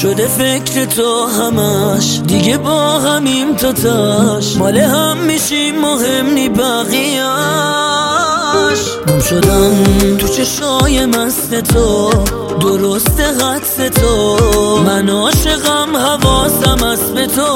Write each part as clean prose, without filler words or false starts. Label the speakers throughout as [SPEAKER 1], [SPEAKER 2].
[SPEAKER 1] شده فکر تو همش، دیگه با همیم تا تاش، مال هم میشیم مهم نی بقیه‌اش. گم شدم تو چشای مست تو، درست حدس تو، من عاشقم حواسم هست به تو.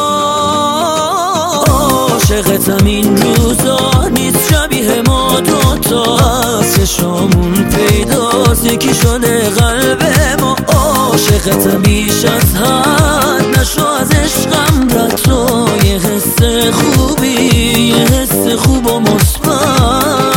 [SPEAKER 1] عاشقتم این روزا نیست شبیه ما دوتا، چشامون پیداست یکی شده قلب ما. عاشقتم بیش از حد، نشو از عشقم رد تو، یه حس خوبی، یه حس خوب و مثبت.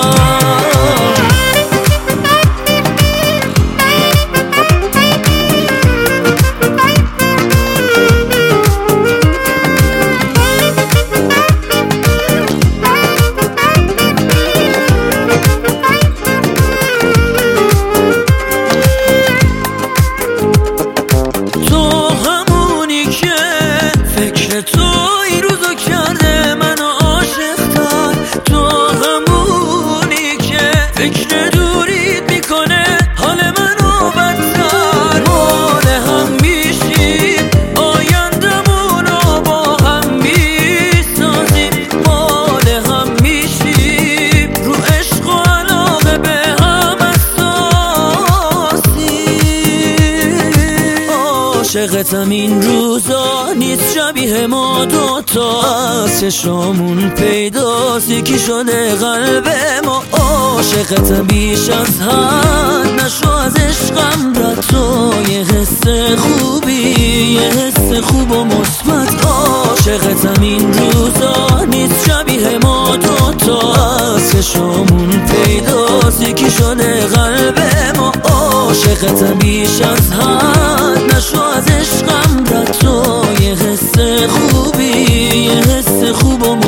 [SPEAKER 1] تو این روزو کرده منو عاشق‌تر، تو همونی که فکر دورید میکنه حال منو بدتر. مال هم میشیم آیندمونو با هم میسازیم، مال هم میشیم رو عشق و علاقه به هم اساسیم. عاشقتم این روزا نیست شبیه ما دوتا، از چشامون پیداست یکی شده قلب ما. عاشقتم بیش از حد، نشو از عشقم رد تو، یه حس خوبی، یه حس خوب و مثبت. عاشقتم این روزا نیست شبیه ما دوتا، از چشامون پیداست یکی شده قلب ما. عاشقتم بیش از حد، نشو از عشقم رد تو، یه حس خوبی، یه حس خوب و